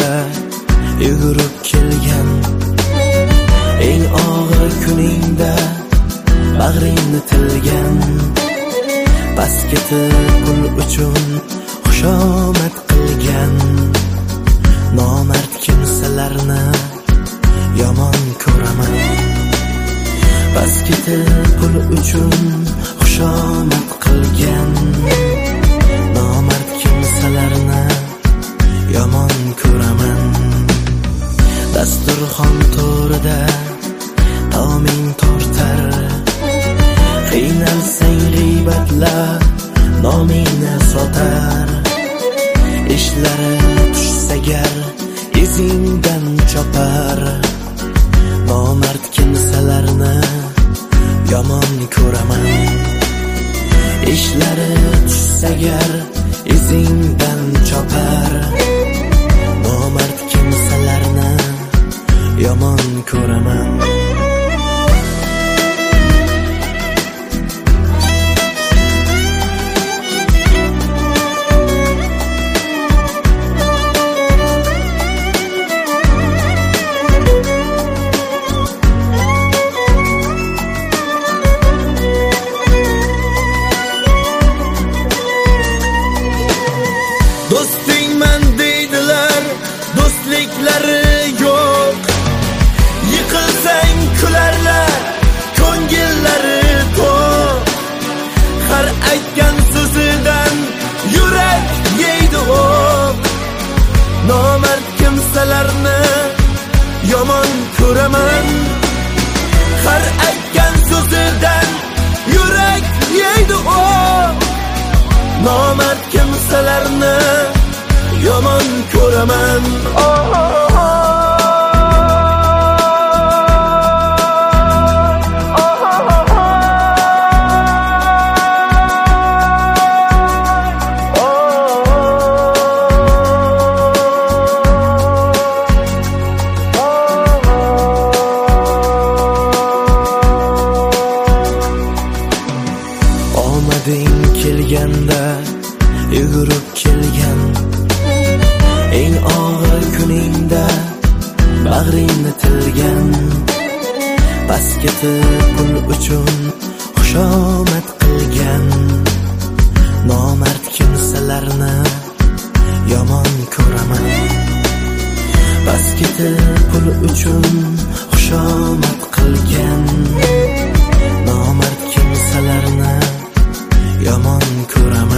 kelganda yugurib kelgan, eng og'ir kuningda bag'ringni tilgan, pastga pul uchun xushomad qilgan nomard kimsalarni yomon ko'raman. Pastga pul uchun xushomad qilgan nomard kimsalarni yomon ko'raman. Dasturxon to'rida taoming tortar, qiynalsang g'iybatla nomingni sotar. Ishlari tushsa gar izingdan chopar, nomard kimsalarni yomon ko'raman. Ishlari tushsa gar izingdan chopar, nomard kimsalarni yomon ko'raman. Do'stingman deydilar, do'stliklari yo'q. Yiqilsang kularlar, ko'ngillari to'q. Har aytgan so'zidan yurak yeydi o'q. Nomard kimsalarni yomon ko'raman. Har aytgan so'zidan yurak yeydi o'q. Nomard kimsalarni yomon ko'raman. Omading kelganda yugurib kelgan, eng og'ir kuningda bag'ringni tilgan, pastga pul uchun xushomad qilgan nomard kimsalarni yomon ko'raman. Pastga pul uchun xushomad qilgan nomard kimsalarni yomon ko'raman.